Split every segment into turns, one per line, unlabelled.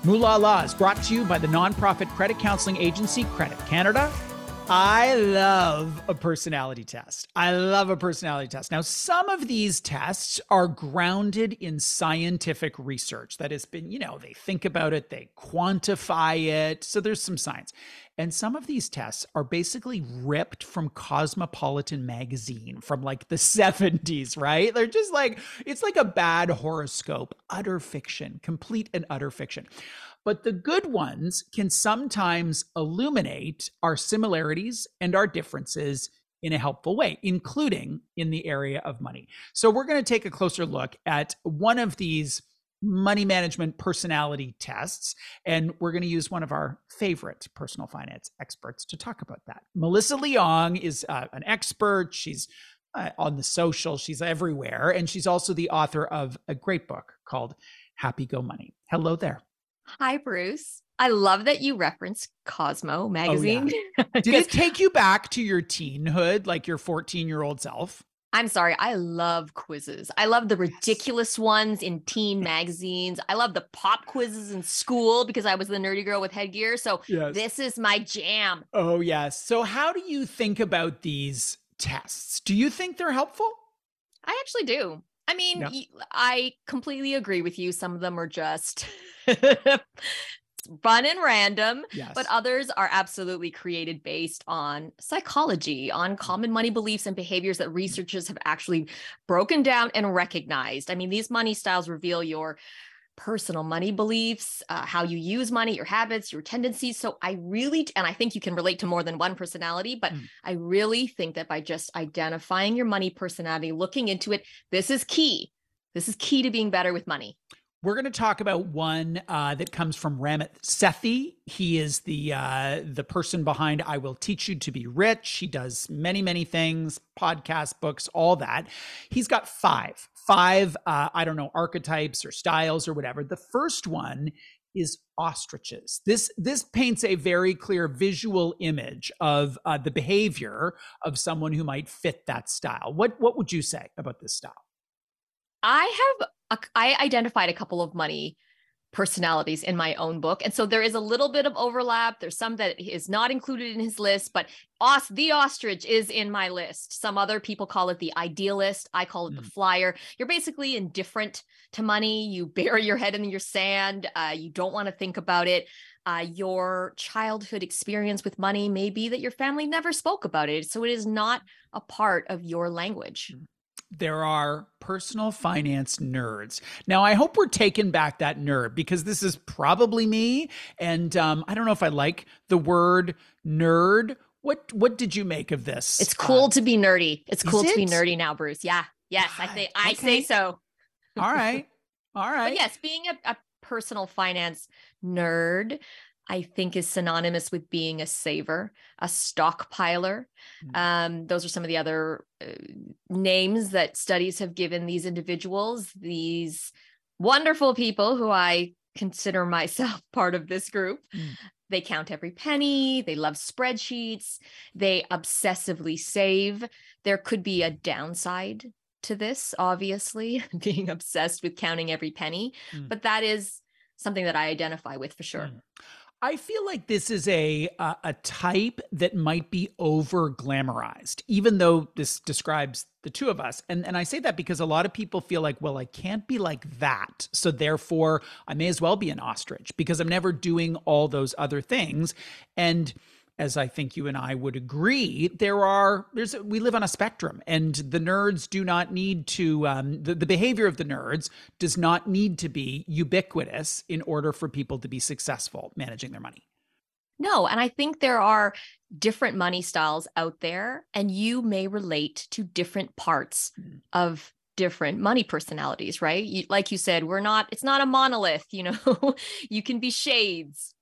Moolah Law is brought to you by the nonprofit credit counseling agency Credit Canada. I love a personality test. Now, some of these tests are grounded in scientific research that has been, they think about it, they quantify it. So there's some science. And some of these tests are basically ripped from Cosmopolitan magazine from like the 70s, right? They're just like, it's like a bad horoscope, utter fiction, complete and utter fiction. But the good ones can sometimes illuminate our similarities and our differences in a helpful way, including in the area of money. So we're going to take a closer look at one of these money management personality tests, and we're going to use one of our favorite personal finance experts to talk about that. Melissa Leong is an expert. She's on the social, she's everywhere, and she's also the author of a great book called Happy Go Money. Hello there.
Hi, Bruce. I love that you referenced Cosmo magazine.
Oh, yeah. Did it take you back to your teenhood, like your 14-year-old self?
I'm sorry. I love quizzes. I love the ridiculous ones in teen magazines. I love the pop quizzes in school because I was the nerdy girl with headgear. So This is my jam.
Oh, yes. So how do you think about these tests? Do you think they're helpful?
I actually do. I mean, I completely agree with you. Some of them are just fun and random, but others are absolutely created based on psychology, on common money beliefs and behaviors that researchers have actually broken down and recognized. I mean, these money styles reveal your personal money beliefs, how you use money, your habits, your tendencies. So I think you can relate to more than one personality, but I really think that by just identifying your money personality, looking into it, this is key. This is key to being better with money.
We're going to talk about one that comes from Ramit Sethi. He is the person behind I Will Teach You to Be Rich. He does many, many things, podcasts, books, all that. He's got five, archetypes or styles or whatever. The first one is ostriches. This paints a very clear visual image of the behavior of someone who might fit that style. What would you say about this style?
I identified a couple of money personalities in my own book. And so there is a little bit of overlap. There's some that is not included in his list, but the ostrich is in my list. Some other people call it the idealist. I call it the flyer. You're basically indifferent to money. You bury your head in your sand. You don't want to think about it. Your childhood experience with money may be that your family never spoke about it. So it is not a part of your language.
There are personal finance nerds. Now, I hope we're taking back that nerd because this is probably me. And I don't know if I like the word nerd. What did you make of this?
It's cool to be nerdy. It's cool to be nerdy now, Bruce. Yeah. Yes, I say so.
All right.
But yes, being a personal finance nerd, I think is synonymous with being a saver, a stockpiler. Those are some of the other names that studies have given these individuals, these wonderful people who I consider myself part of this group. They count every penny. They love spreadsheets. They obsessively save. There could be a downside to this, obviously, being obsessed with counting every penny, but that is something that I identify with for sure.
I feel like this is a type that might be over glamorized, even though this describes the two of us. And I say that because a lot of people feel like, well, I can't be like that. So therefore I may as well be an ostrich because I'm never doing all those other things. And as I think you and I would agree, we live on a spectrum, and the nerds do not need to, the behavior of the nerds does not need to be ubiquitous in order for people to be successful managing their money.
No, and I think there are different money styles out there, and you may relate to different parts of different money personalities, right? Like you said, it's not a monolith, you can be shades.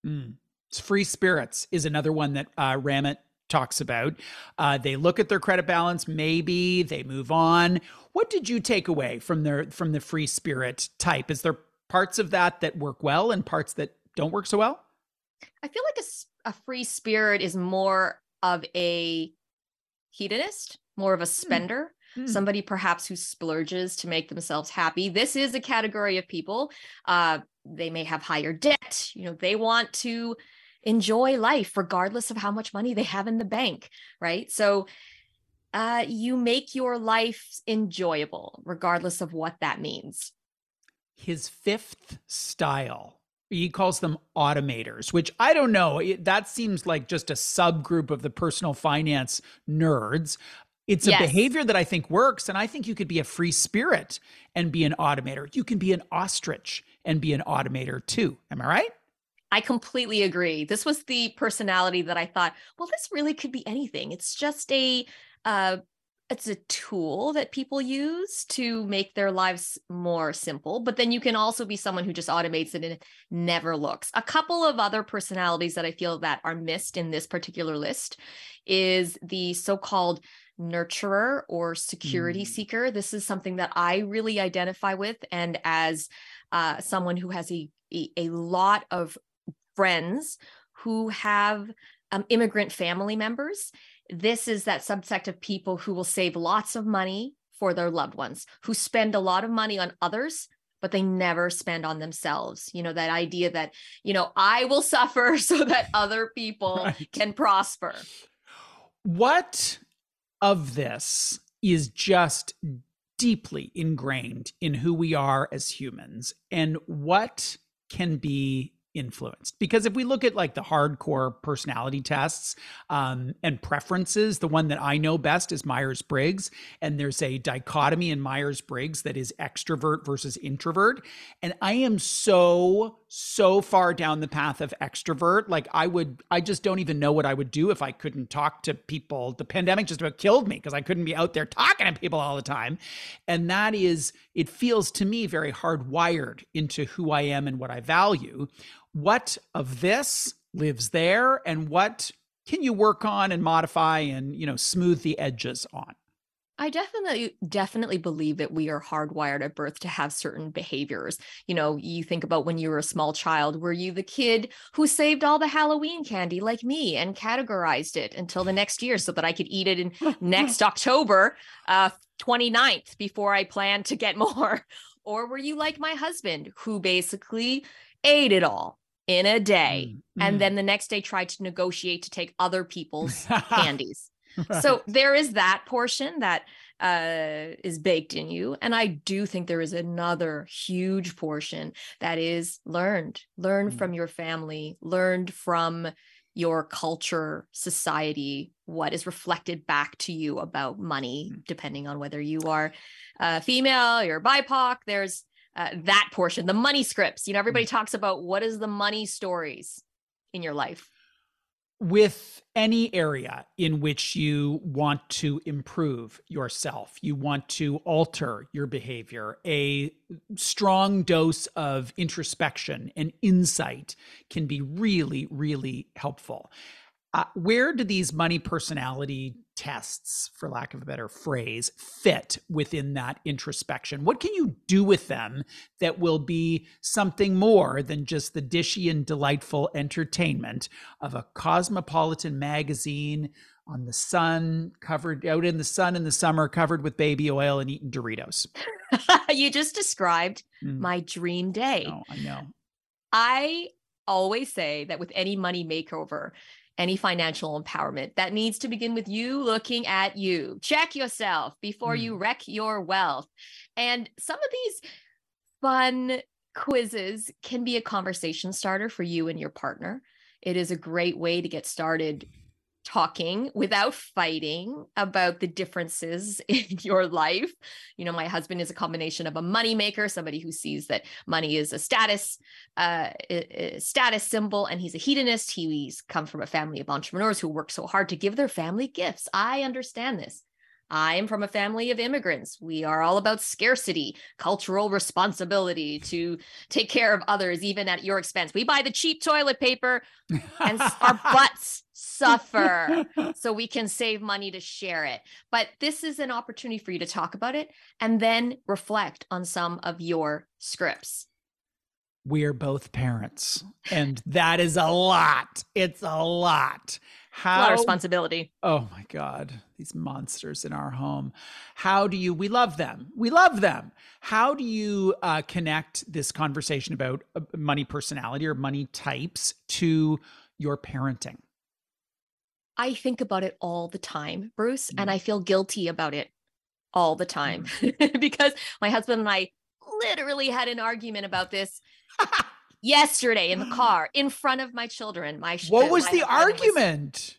Free spirits is another one that Ramit talks about. They look at their credit balance, maybe they move on. What did you take away from the free spirit type? Is there parts of that work well and parts that don't work so well?
I feel like a free spirit is more of a hedonist, more of a spender. Somebody perhaps who splurges to make themselves happy. This is a category of people. they may have higher debt. They want to enjoy life regardless of how much money they have in the bank, right? So you make your life enjoyable regardless of what that means.
His fifth style, he calls them automators, which I don't know. That seems like just a subgroup of the personal finance nerds. It's a behavior that I think works. And I think you could be a free spirit and be an automator. You can be an ostrich and be an automator too. Am I right?
I completely agree. This was the personality that I thought, well, this really could be anything. It's just it's a tool that people use to make their lives more simple. But then you can also be someone who just automates it and never looks. A couple of other personalities that I feel that are missed in this particular list is the so-called nurturer or security seeker. This is something that I really identify with. And as someone who has a lot of friends who have immigrant family members, this is that subsect of people who will save lots of money for their loved ones, who spend a lot of money on others, but they never spend on themselves. That idea that, I will suffer so that other people can prosper.
What of this is just deeply ingrained in who we are as humans, and what can be influenced? Because if we look at like the hardcore personality tests and preferences, the one that I know best is Myers-Briggs, and there's a dichotomy in Myers-Briggs that is extrovert versus introvert, and I am so far down the path of extrovert. Like I just don't even know what I would do if I couldn't talk to people. The pandemic just about killed me because I couldn't be out there talking to people all the time. And that is, it feels to me very hardwired into who I am and what I value. What of this lives there, and what can you work on and modify and, smooth the edges on?
I definitely believe that we are hardwired at birth to have certain behaviors. You think about when you were a small child, were you the kid who saved all the Halloween candy like me and categorized it until the next year so that I could eat it in next October 29th before I planned to get more? Or were you like my husband, who basically ate it all in a day and then the next day tried to negotiate to take other people's candies? Right. So there is that portion that is baked in you. And I do think there is another huge portion that is learned from your family, learned from your culture, society, what is reflected back to you about money, depending on whether you are female, you're BIPOC. There's that portion, the money scripts. Everybody talks about what is the money stories in your life.
With any area in which you want to improve yourself, you want to alter your behavior, a strong dose of introspection and insight can be really, really helpful. Where do these money personality tests, for lack of a better phrase, fit within that introspection? What can you do with them that will be something more than just the dishy and delightful entertainment of a cosmopolitan magazine on the sun, covered out in the sun in the summer, covered with baby oil and eating Doritos?
You just described my dream day.
Oh, I know.
I always say that with any money makeover, any financial empowerment, that needs to begin with you looking at you. Check yourself before you wreck your wealth. And some of these fun quizzes can be a conversation starter for you and your partner. It is a great way to get started talking without fighting about the differences in your life. My husband is a combination of a money maker, somebody who sees that money is a status symbol, and he's a hedonist. He's come from a family of entrepreneurs who work so hard to give their family gifts. I understand this. I am from a family of immigrants. We are all about scarcity, cultural responsibility to take care of others, even at your expense. We buy the cheap toilet paper and our butts suffer so we can save money to share it. But this is an opportunity for you to talk about it and then reflect on some of your scripts.
We're both parents, and that is a lot. It's a lot.
It's a lot of responsibility.
Oh my God, these monsters in our home. We love them. We love them. How do you connect this conversation about money personality or money types to your parenting?
I think about it all the time, Bruce, and I feel guilty about it all the time because my husband and I literally had an argument about this yesterday in the car in front of my children.
What was the argument?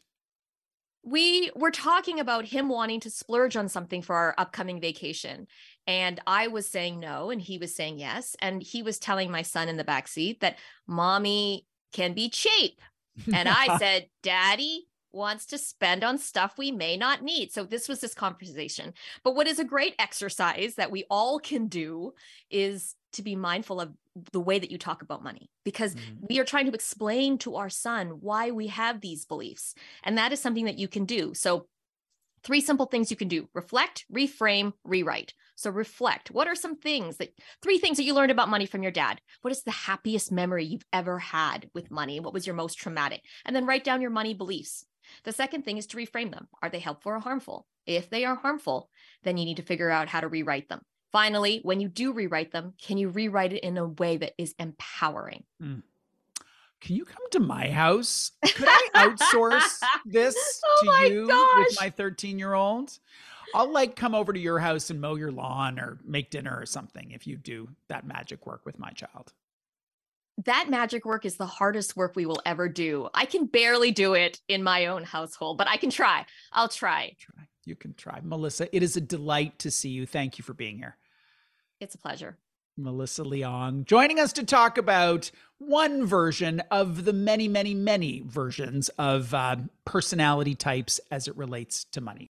We were talking about him wanting to splurge on something for our upcoming vacation. And I was saying no, and he was saying yes. And he was telling my son in the backseat that mommy can be cheap. And I said, Daddy wants to spend on stuff we may not need. So this was this conversation. But what is a great exercise that we all can do is to be mindful of the way that you talk about money, because we are trying to explain to our son why we have these beliefs. And that is something that you can do. So 3 simple things you can do: reflect, reframe, rewrite. So reflect. What are 3 things that you learned about money from your dad? What is the happiest memory you've ever had with money? What was your most traumatic? And then write down your money beliefs. The second thing is to reframe them. Are they helpful or harmful? If they are harmful, then you need to figure out how to rewrite them. Finally, when you do rewrite them, can you rewrite it in a way that is empowering?
Can you come to my house? Could I outsource this to you with my 13-year-old? I'll come over to your house and mow your lawn or make dinner or something if you do that magic work with my child.
That magic work is the hardest work we will ever do. I can barely do it in my own household, but I can try. I'll try.
You can try. Melissa, it is a delight to see you. Thank you for being here.
It's a pleasure.
Melissa Leong joining us to talk about one version of the many, many, many versions of personality types as it relates to money.